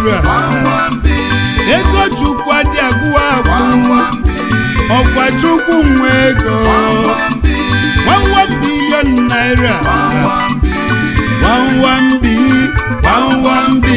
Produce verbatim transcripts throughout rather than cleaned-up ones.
naira ego chukwu adị agwụ agwụ ọkwa chukwu nwe ego one billion naira one B one B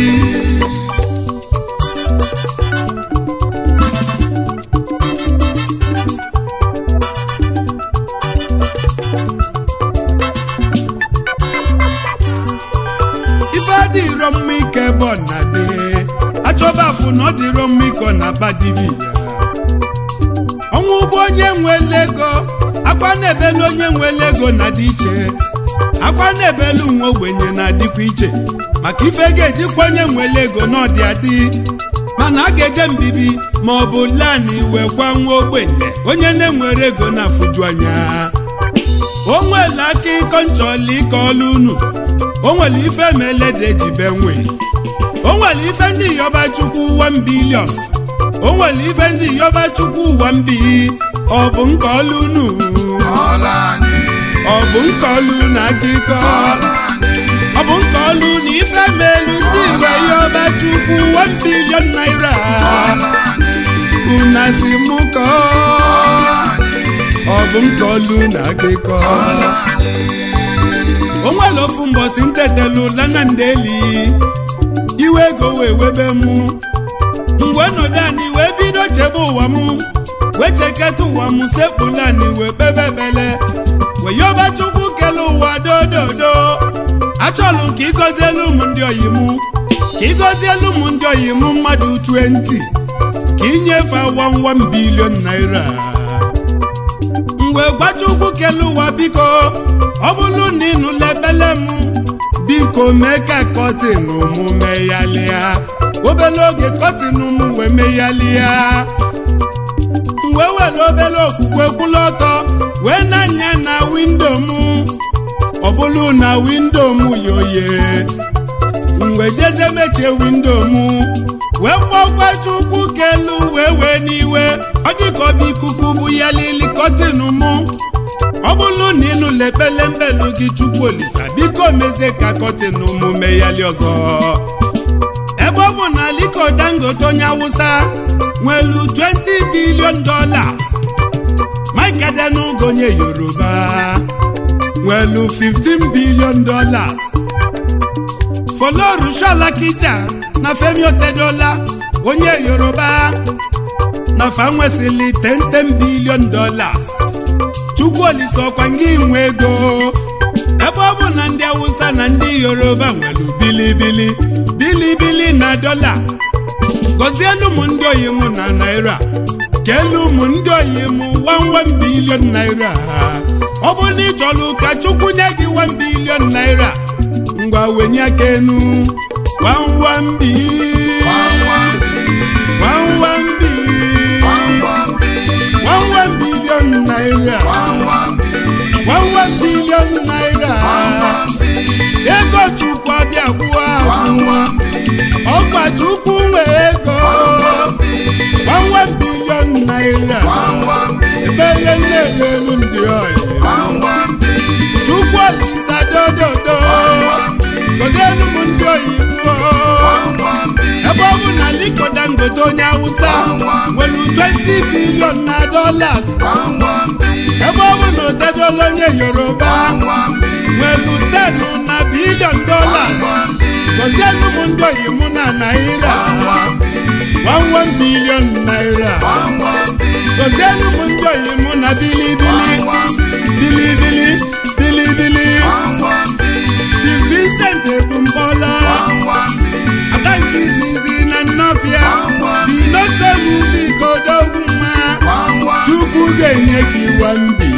dịrọ mma ike bụ na dị achọba afụ na ọ dịrọ mma ike na badibi ya ọnwụ ụgbọ onye nwere ego akwa na-ebelu onye nwere ego na dị iche akwa na-ebelu nwa ogbenye na-adịkwa iche maka ife ga-ejikwa onye nwere ego na ọdị adị mana a ga-eje mbibi ma ọ bụ lani wekwa nwa ogbenye onye na-enwere ego na-afụju anya o nwere aka ịkọ nchọli ike ọlụ unu o nwere ife melede jibe nwe o nwere ife ndị yọba chukwu one billion o nwere ife ndị yọba chukwu one bi ọ bụ nke ọlụ unu ọ bụ nke ọlụ na akịkọ ọ bụ nke ọlụ na ife melu ndị igwe yọba chukwu one billion naira una si mụ kọ ọ bụ nke ọlụ na akịkọ o nwere ofu mbọsị ntetelu lana ndeli iwe ego wee webe mụ mgbe nọdụ anyị wee bido chebe ụwa mụ wee cheketa ụwa mụ sekpụla anyị wee bebebele wee yọba chukwu kele ụwa dododo achọlụ ka ịgọzielu ụmụ ndị oyi mụ ka ịgọzielu ụmụ ndị oyi mụ mmadụ twenty ka inyefe one one billion naira mgbe gwachukwu kele ụwa biko ọ bụrụ na ịnụ lebele m biko mee ka kọtin mụ meghalịa obele oge kọtin m wee meghalịa wee were obele okwukwe kwụlụ ọtọ wee na-anya na windo m ọ bụrụ na windo m yoye mgbe jeze mechie windo m wee kpọkwa chukwu kelu wee wee n'iwe ọ dịka ọ bụ ikuku bụ ya lili kọtin m ọ bụrụ na ịnụ lepele mbelu gị chukwu olisa biko mezie ka kọtin ụmụ meghali ọzọ ebe ọ bụ na Aliko Dangote onye Awụsa nwelu twenty billion dollars Mike Adenuga onye Yoruba nwelu fifteen billion dollars Folorunsho Alakija na Femi Otedola onye Yoruba na fa nwesịrị ten billion dollars chukwu olisa ọkwa ngị nwe ego ebe ọ bụ na ndị Awụsa na ndị Yoruba nwelu bilibili bilibili na dọla gọzielu ụmụ ndị oyi mụ na naira kelu ụmụ ndị oyi mụ one one billion naira ọ bụ na ị chọrọ ka chukwu nye gị one billion naira ngwa wenye aka enu one one bi one one bi one one billion naira one one billion naira ego chukwu abịa gwụọ agwụ ọkwa chukwu nwe ego one one billion naira ebele nne-elu ndị oyi chukwu olisa dododo gozielu m ndị oyibo ebe ọ bụ na Aliko Dangote onye Awụsa nwere twenty billion na dollars ebe ọ bụ na Otedola onye Yoruba nwere ten na billion dollars gozielu m ndị oyibo na naira one one billion naira gozielu m ndị oyibo na bilibili bilibili bilibili Chief Vincent Ebumbola Adanki Zizi na Nnọfịa the Nostra music odogwuma chukwu ga-enye gị one B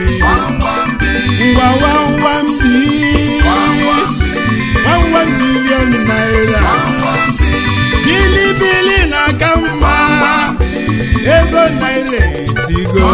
ngwa one one B one one billion naira bilibili na aka mma ego naira etigo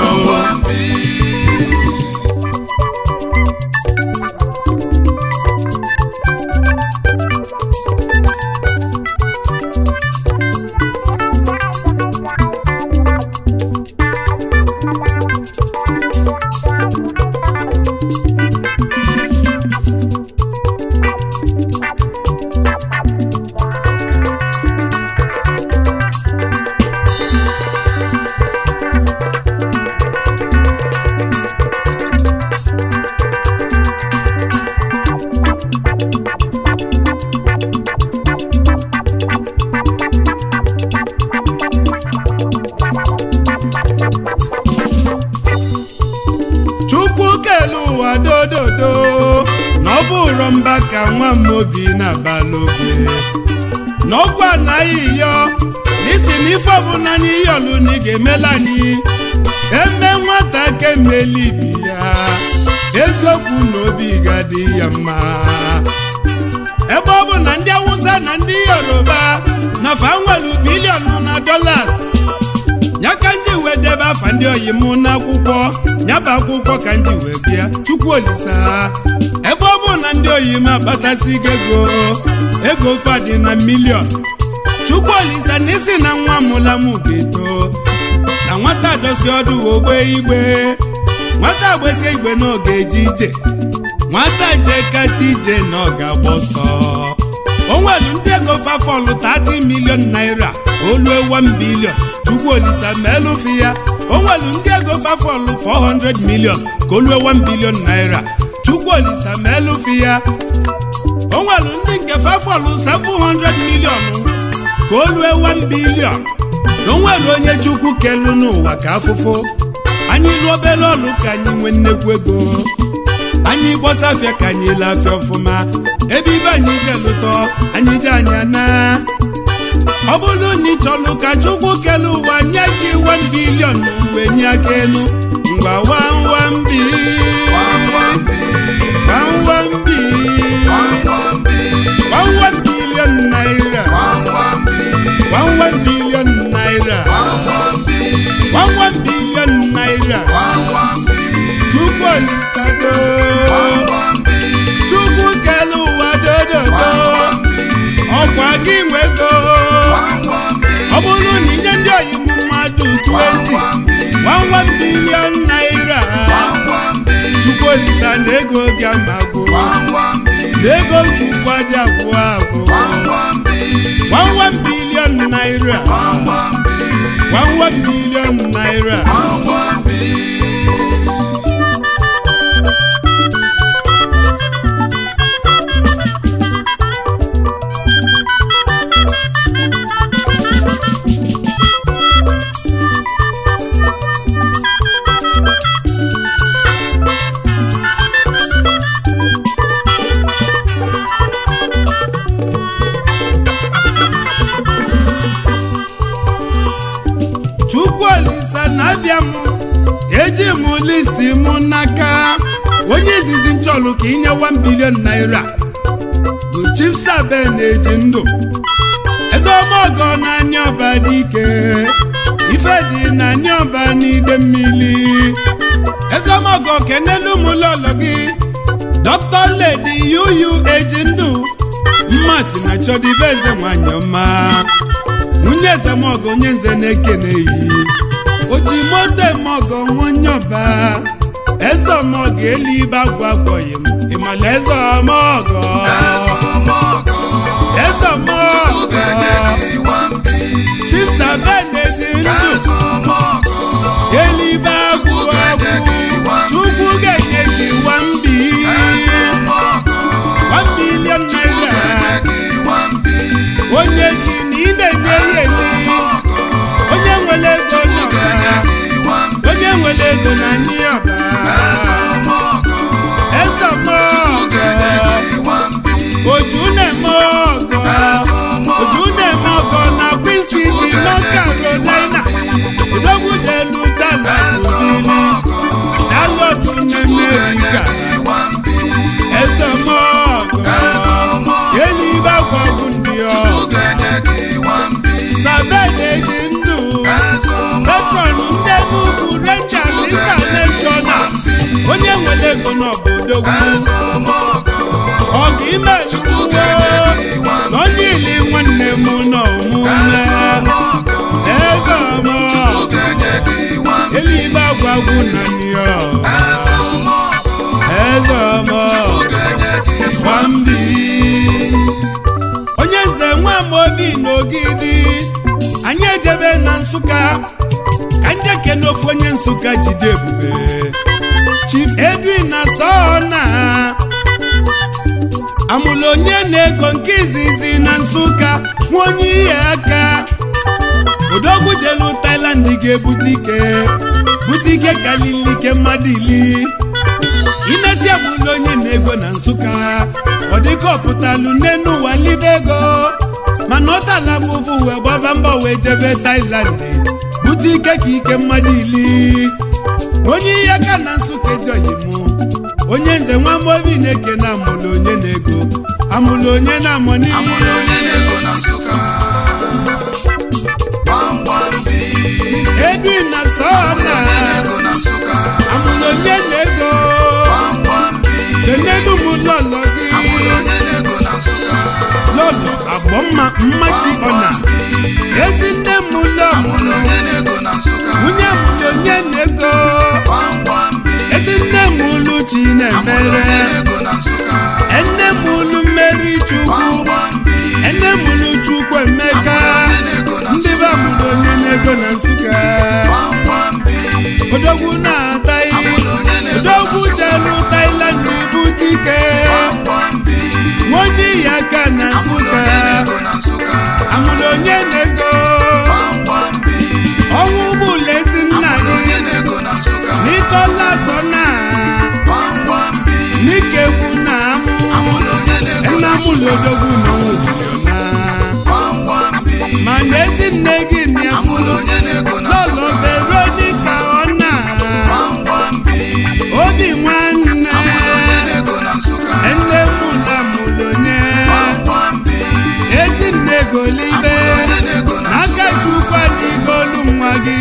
ụwa dododo na ọ bụrụ mba ka nwa m obi na-abalị oge n'ọkwa anaghị yọ n'isi n'ife ọbụla n'ihe ọlụ na ị ga-emela anyị eme nwata ka emeli ibi ya eziokwu na obi ga-adị ya mma ebe ọ bụ na ndị Awụsa na ndị Yoruba na fa nwere biliọnụ na dollars ya ka nji wee debe afa ndị oyi m n'akwụkwọ nyaba akwụkwọ ka nji wee bịa Chukwu Olisa ebe ọ bụ na ndị oyi m akpatasị ego ego fadị na miliọn Chukwu Olisa n'isi na nwa mụla m ga-eto na nwata dosi ọdụ ogbe igbe nwata agbesi igbe n'oge eji ije nwata jekata ije na ọ ga-agba ọsọ o nwere ndị ego fafọlụ thirty million naira olue one billion Chukwu Olisa melufi ya o nwere ndị ego fafọlụ four hundred million ka olue one billion naira Chukwu Olisa melufi ya o nwere ndị nke fafọlụ seven hundred million ka olue one billion na o nwere onye Chukwu kelu n'ụwa ka afụfụ anyị lụọ obere ọlụ ka anyị nwee nnekwu ego anyị gbọsafịa ka anyị lafịa ọfụma ebe ibe anyị jelụtọ anyị je anya na ọ bụrụ na ị chọlụ ka Chukwu kelu ụwa nye gị one billion mgbe nye aka enu ngwa wawambi wawambi one billion naira one billion naira one billion naira Chukwu Olisa go Chukwu kelu ụwa dododo ọkwa gị nwego ọ bụrụ na inye ndị oyi mmadụ twenty one billion naira Chukwu Olisa na ego gị amagwo na ego Chukwu adị agwụ agwụ one billion naira one billion naira Chukwu Olisa na-abịa m eji m listi m n'aka onye izizi nchọlụ ka inye one billion naira bụ Chief Sabe na-eji ndụ eze ọmọgọ na anyị ọba dị ike ife dị na anyị ọba n'ide mmiri eze ọmọgọ kenelu m lọlọ gị Doctor Lady Yuyu eji ndụ mmasị na chọdịbe eze nwanyị ọma nwunye ezemọgọ onye nze na-ekeneghị oji moto emọgọ nwonye ọba ezemọgọ elibe agwagwọghị m ịmala ezemọgọ ezemọgọ Chief Sabe na-ezi ndụ elibe agwagwọ Chukwu ga-enye gị one billion naira onye gị na ị na-enye ya ele onye nwere ego n'ọba onye nwere ego na ndị ọba ezemọgọ oju na-eme ọgọ oju na-eme ọgọ na Queen City North Carolina odogwu jelu Charlotte dili Charlotte n'Amerika ezemọgọ elibe agwagwu ndị ọ Sabe na-eji ndụ patron ndị Enugu Rangers International onye nwere ego n'obodo ọ ga ime chukwuo na onye ili nwanne m n'ọmụme ezemọgọ elibe agwagwu na nyo ezemọgọ nwambi onye nze nwa m obi n'ogidi anyị ejebe na Nsụka ka njeke n'ofu onye Nsụka jide ebube Chief Edwin na Sona amụlụ onye na-ego nke izizi na Nsụka nwa onye ihe aka odogwu jelu Thailand ga-ebute ike bute ike kalili ike mmadụ ili inesi abụla onye na-ego na Nsụka ọ dịka ọpụtalụ n'enu ụwa lide ego mana ọ tala afụfụ wee gbaba mbọ wee jebe Thailand bute ike ka ike mmadụ ili onye ihe aka na Nsụka ezi oyimụ onye nze nwa Amobi na-eke na amụlụ onye na-ego amụlụ onye na-amụ n'ihe Edwin na Sọla amụlụ onye na-ego kenelu m lọlọ gị lọlọ agbọmma mmachi ọna ezi nne m ụlọ nwunye amụlụ onye na-ego ezi nne m ụlụ Chinemere enne m ụlụ Mmeri Chukwu enne m ụlụ Chukwu Emeka ndị be amụlụ onye na-ego na Nsụka odogwu na-ata ihe odogwu jelu Thailand bute ike onye ya aka na Nsụka amụlụ onye na-ego ọnwụ ụgbọala ezi nna gị n'ịkọla so na n'ikekwu na amụ nna amụlụ odogwu na nwụdịna mana ezi nne gị na-amụlụ lọlọ Veronica ọ na obi nwanne nne mụla mụlụ onye ezi nne golibe n'aka Chukwu adịgolu nwa gị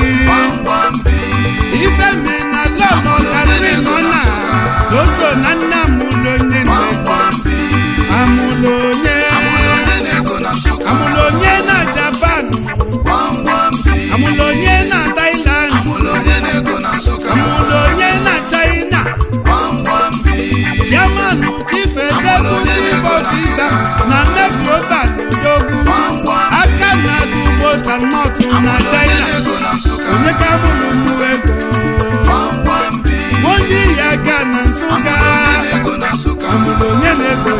ife me na lọlọ karịrị nọ na doso na nna mụlụ onye na-ego amụlụ onye amụlụ onye na Japan amụlụ onye na Thailand amụlụ onye na China German chief executive officer na Global odogwu aka na ugbo tanọtụ na China onye ka amụlụ mụ ego onye ya aka na Nsụka amụlụ onye na-ego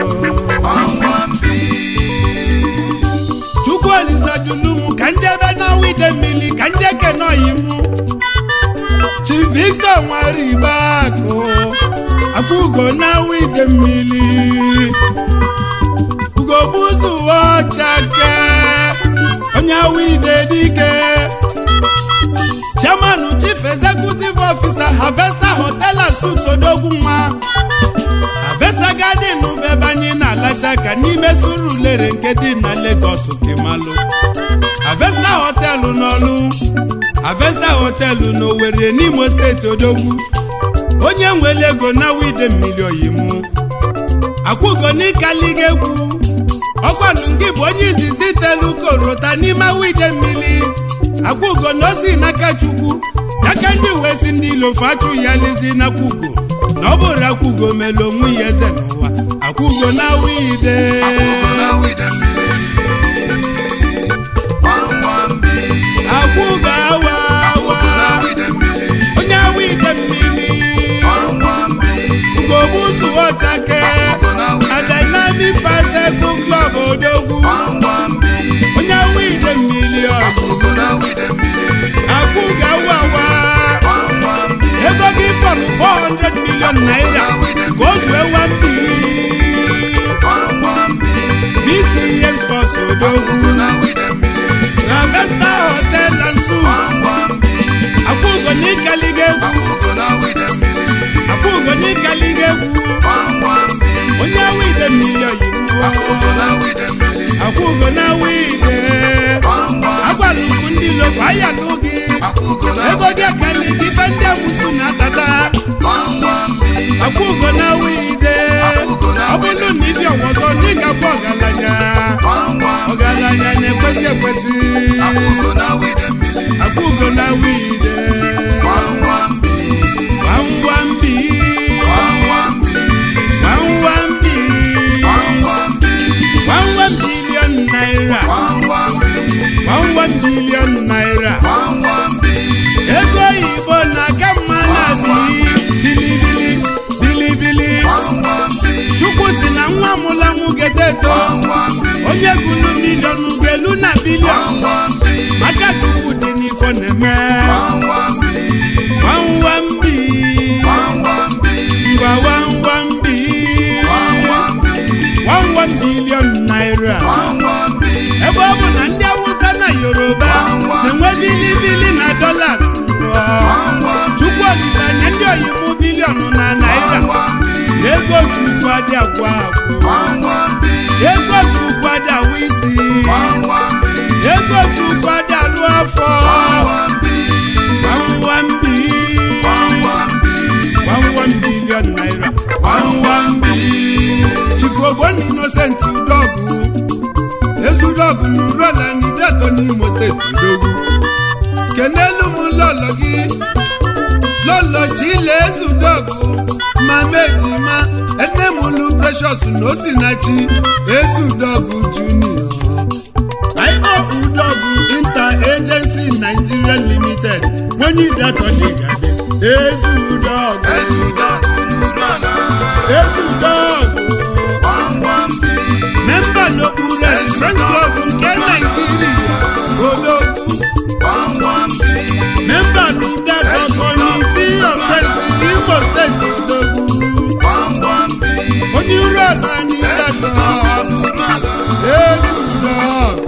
Chukwu Olisa julu m ka njebe na wide mmiri ka njeke n'oyi m Chief Victor Nwaribakụ akụgo na wide mmiri ugogbuzu ọchake onye wide dike Chairman Chief Executive Officer Harvester Hotel and Suites odogwu nwa Harvester Garden bebe anyị na-alacha ka n'ime Surulere nke dị na Lagos kemalụ Harvester Hotel n'Ọlụ Harvester Hotel n'Owerri n'Imo Steeti odogwu onye nwere ego na wide mmiri oyimu akwụgo n'ịkaliga egwu ọkwanụ ngị bụ onye izizi telu korota n'ime wide mmiri akwụgo na osi n'aka Chukwu aka ndị uwe si ndị ilo fachu ya lezi n'akwụgo na ọ bụrụ akwụgo mere onwe ya eze n'ụwa akwụgo na wide akwụgo awa awa onye wide mmiri ugogbuzu ọchake a Dynamic Bicycle Club odogwu onye wide mmiri akwụgo awa awa ego gị from four hundred million naira goes where one B B C M Sports odogwu Harvester Hotel and Suites akwụgo n'ịkaliga egwu akwụgo n'ịkaliga egwu onye wide mmiri oyibo akwụgo na wide agwara ukwu ndị lofa aya n'oge ego gị akalịga ife ndị amụsụ na-atata akwụgo na wide ọ bụrụ na ịdị ọwọzọ ndị ga-abụ ọgaranya ọgaranya na-ekwesị ekwesị akwụgo na wide wamwambi wamwambi wamwam billion naira wamwam billion naira ego Igbo na-aga mma adị agwa ego chukwu adị awụ isi ego chukwu adị alụ afọ one one billion naira one one billion Chifu Ogbonni Innocent Udogwu Ezudogwu n'Urola n'Ideto n'Imo State Udogwu kenelu m lọlọ gị lọlọ Chile Ezudogwu ma mejima ene m lu Precious na Osinachi Ezudogwu Junior Aimo Udogwu Inter-Agency Nigeria Limited onye Ideto n'Igade Ezudogwu Ezudogwu n'Urola Ezudogwu member n'okpuru Friends Club nke Nigeria Odogwu member n'Ideto Committee of Friends Imo State Odogwu onye Urola n'Ideto Ezudogwu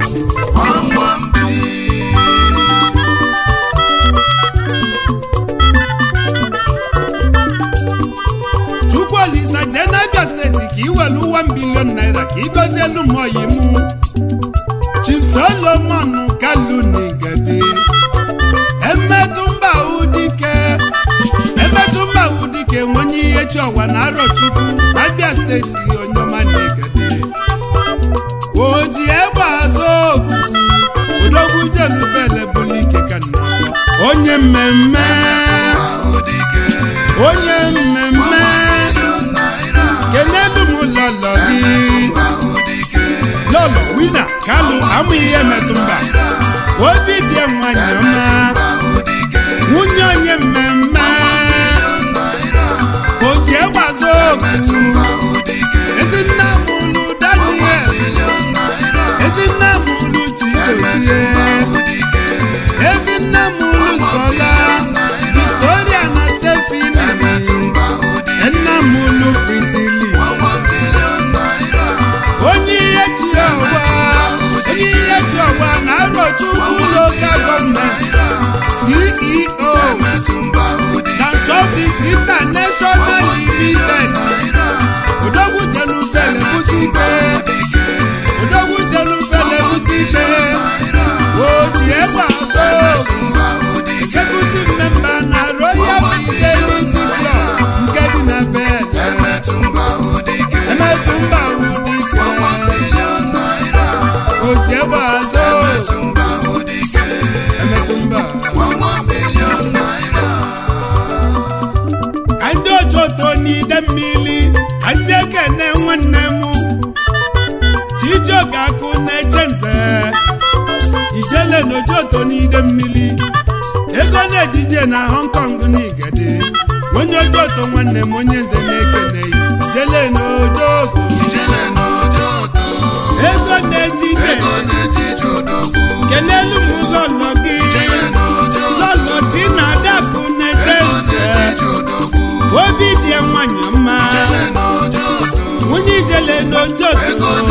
Chukwuolisa Jenabia State ka iwelu one billion naira ka igozielu moyi mu Chief Solomon Kalu n'Igade emetumba udike emetumba udike nwenye ihe chiọwa na Arochukwu Abia State onyoma n'Igade oji egbe azụ Odogwu Jelubele bulike ka nna onye mmemme onye mmemme kenelu m lọlọ gị lọlọ wina Kalu amụ ihe metumba obi bie nwanyị ọma nwunye onye mmemme oji egbazo ezinna mụlụ Daniel ezinna mụlụ Chidozie ezinna mụlụ Skola Victoria na Stephanie enna mụlụ Priscilla onye ihe chi ọwa onye ihe chi ọwa na Arochukwu Local Government C E O na Sofix International Limited Odogwu Jelubele butike Odogwu Jelubele butike oji egbe azụ executive member na Royal Fidelity Club nke dị na Bel Emetumba Udike oji egbe azụ Emetumba ndị ojoto n'ide mmiri ndị ekene nwanne m Chijioke Akụ na-eche nze ijele n'ojoto n'ide mmiri ego na-ejije na Hong Kong n'Igade onye ojoto nwanne m onye nze na-ekene ijele n'ojoto ego na-ejije kenelu m lọlọ gị lọlọ dị na Adakụ na-eche nze obi dị nwanyị ọma onye ijele n'ojoto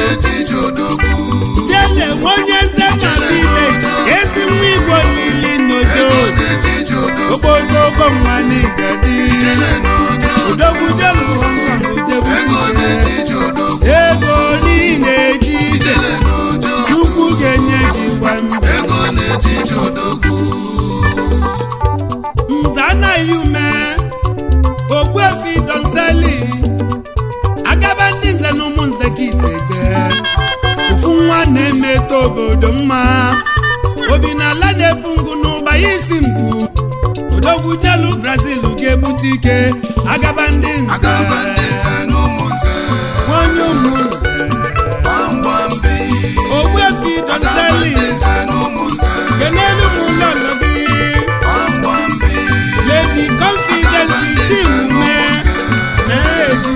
ijele onye eze na village ezi nwa Igbo niile n'ojoto obodo nwa n'Igade Odogwu jelu Hong Kong ego niile ejije Chukwu ga-enye gị gwa mbe nza anaghị ume Ogbuefi Donseli agaba ndị nze na ụmụ nze ka ise jee ofu nwa na-emetọ obodo mma obi na ala na-ebu ngụ n'ụba ya isi ngwu Odogwu jelu Brazil ga-ebute ike agaba ndị nze onye ụmụ nze Ogbuefi Donseli kenelu m lọlọ gị Lady Confidence Chimume na-eji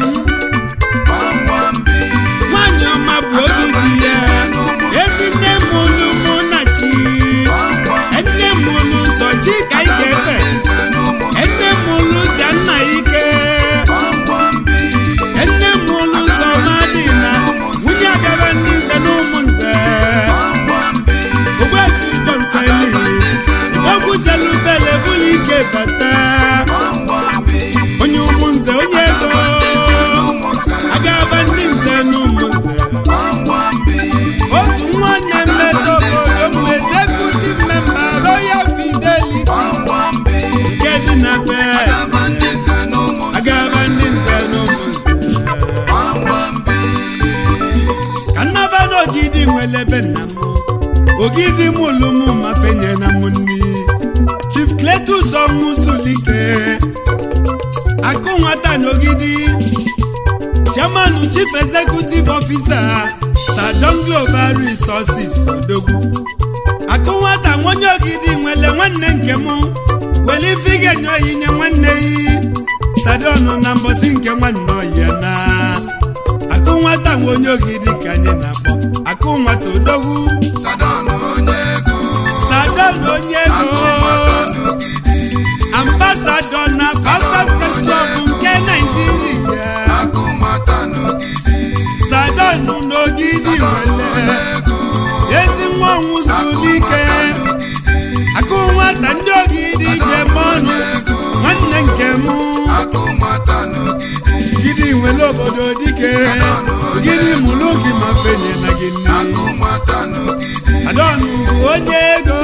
nwanyị ọma bụ obi dị ya ezi nne mụlụ mụ na chi enne mụlụ nsọ chi ka ị ga-efe enne mụlụ ja nna ike enne mụlụ nsọ madị na nwunye agara ndị nze na ụmụ nze Ogbuefi Donseli Odogwu Jelubele bulike bata Chief Executive Officer Sadon Global Resources Odogwu akụnwata nwonye ogidi nwele nwanne nke m weli fige nyoyi nye nwanne yi Sadon na mbosi nke nwanne ya na akụnwata nwonye ogidi ka anyị na-akpọ akụnwata Odogwu Sadon onye ego Sadon onye ego Ambassador na Papa President nke Nigeria akụnwata n'ogidi Sadon n'ogidi nwele ezi nwa nwụzulike akụnwata ndị ogidi jemọnụ nwanne nke mụ akụnwata n'ogidi gidi nwele obodo dike gidi mụlụ gị ma fenye na gị nne akụnwata n'ogidi Sadon bụ onye ego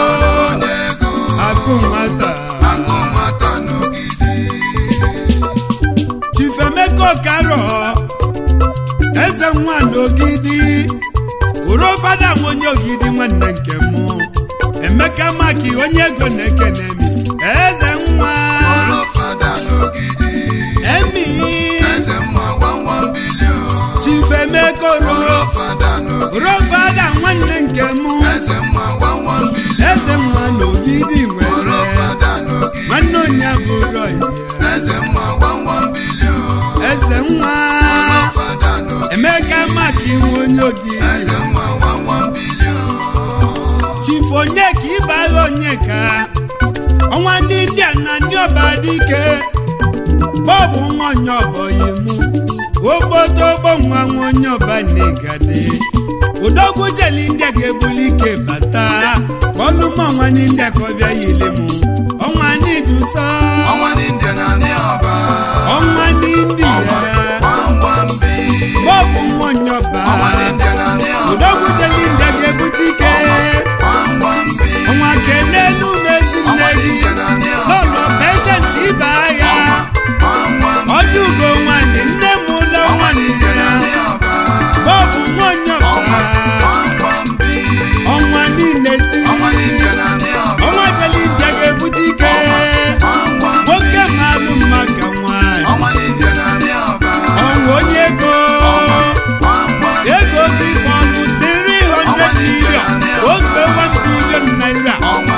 akụnwata akụnwata n'ogidi Chief Emeka Okaro eze nwa n'ogidi uro fada onye ogidi nwanne nke mụ Emeka Maki onye ego na-ekene mi eze nwa oro fada n'ogidi emi eze nwa one billion Chief Emeka oro oro fada n'ogidi uro fada nwanne nke mụ eze nwa one billion eze nwa n'ogidi oro nwere fada n'ogidi nwanne onye bụrụ ya eze nwa one billion eze nwa fada n'ogidi Emeka Maki nwa onye ogidi eze nwa one billion Chief Onyeka Ịbagha Onyeka ọnwa ndị India na ndị ọba dike bọbụ nwa onye ọbọ yimu ogbodogbo nwa nwa onye ọba n'Igade Odogwu jeli India ga-ebuli ike bata ọlụmọ ọnwa ndị India ka ọ bịa yili mụ ọnwa ndị dusa ọnwa ndị India na ndị ọba ọnwa ndị India one billion bọbụ nwa onye ọba ọnwa ndị India na ndị ọba Odogwu jeli India ga-ebute ike ọnwa kenelu mezi nne gị lọlọ Patience Ịbagha ọdụgo nwanyị nne m ụlọ nwanne ya bọbụ nwanyị ọba ọnwa niile ti ọnwa jeli India ga-ebute ike nwoke malụ maka nwanyị ọnwa onye ego ego gị fọlụ three hundred million ofe one billion naira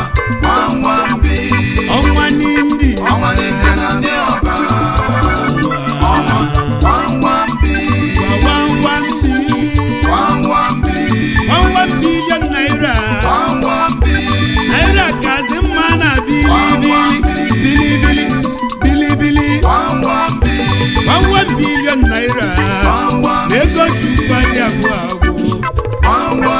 ọnwa n'indi one billion naira naira kazi mma na bilibili bilibili bilibili one billion naira na ego chukwu adị agwụ agwụ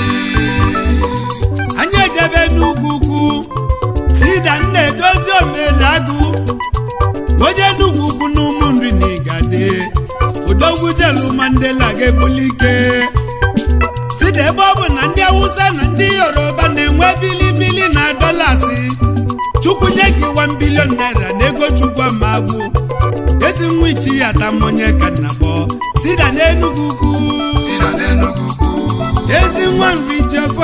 anyị ejebe n'ugwu ukwu Sida Nnedozi Omelagụ onye n'ugwu ukwu n'ụmụ nri na Igade Odogwu jelu Mandela ga-ebuli ike Sida ebe ọ bụ na ndị Awụsa na ndị Yoruba na-enwe bilibili na dọlasị Chukwu nye gị one billion naira na ego Chukwu amagwụ ezi nwa ichi ya tamonye ka nnabọ Sida n'Enugu ukwu ezi nwa nri jefọ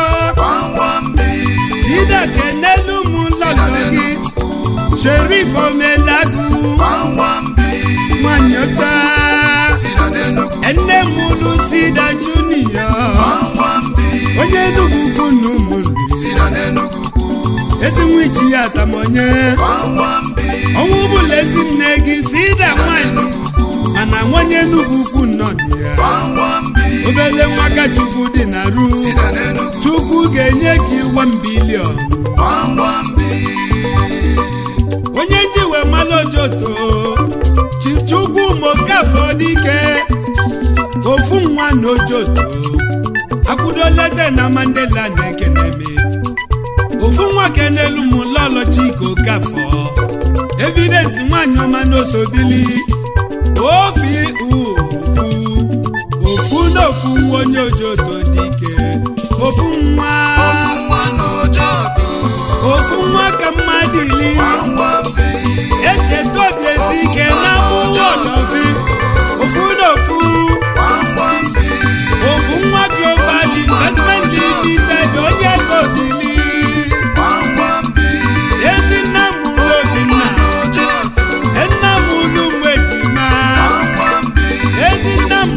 Sida kenelu mụ lọlọ gị Sheriff Omelagụ nwanyị ọcha enne m ụlụ Sida Junior onye Enugu ukwu na ụmụ nri ezi nwa ichi ya tamonye ọnwụ bụla ezi nne gị Sida nwanyị mana nwanye Enugu ukwu nọ ya obele nwaka Chukwu dị na ru Chukwu ga-enye gị one billion onye njiwe malojoto Chukwu Mokafọ dike ofu nwa n'ojoto akwụdoleze na Mandela na-ekeneme ofu nwa kenelu m lọlọ Chika Okafọ evidence nwanyị ọma n'osobili ofi ofu ofu n'ofu onye ojoto dike ofu nwa ofu nwa ka mmadụ ili echeta obi esi ike na mụwa ọlọfi ofu n'ofu ofu nwa Global Investment Limited onye ego bili ezi nna m ụlọ Obinna nna m ụlọ Nwejima ezi nna m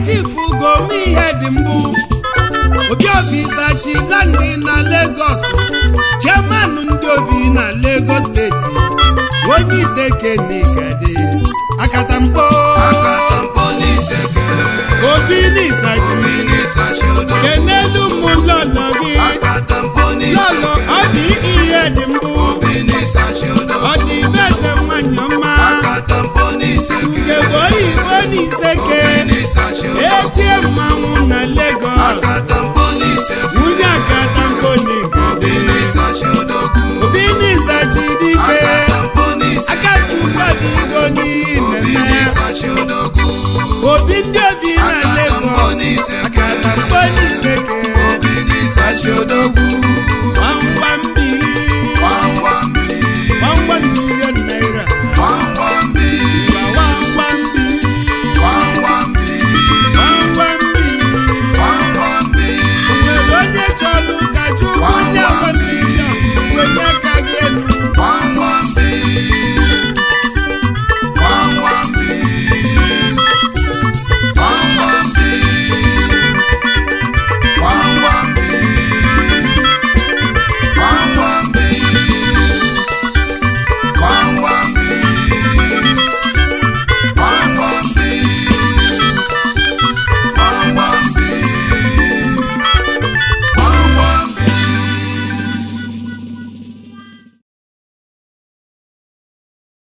Chief Gomi ihe dị mbụ Obi ofisa Chilandi na Lagos Chairman ndị obi na Lagos State onye Iseke n'Igade Akatampo Akatampo n'Iseke Obi n'Isachi Obi n'Isachi Odogwu Kenelu mụ lọlọ gị Akatampo lọlọ n'Iseke ọ dị ihe dị mbụ Obi n'Isachi Odogwu ọ dị beze nwanyị ọma Akatampo n'Iseke Ugegbe oyibo n'Iseke Obi n'Isachi Odogwu etie mmanwụ na Lagos Akatampo n'Iseke nwunye Akatampo Obi n'Igade n'Isachi Odogwu Obi n'Isachi dike Akatampo n'Iseke Akachukwu ọdịgo n'ihi Obi mmemme n'Isachi Odogwu Obi ndị obi na Akatampo Lagos n'Iseke Akatampo n'Iseke Obi n'Isachi Odogwu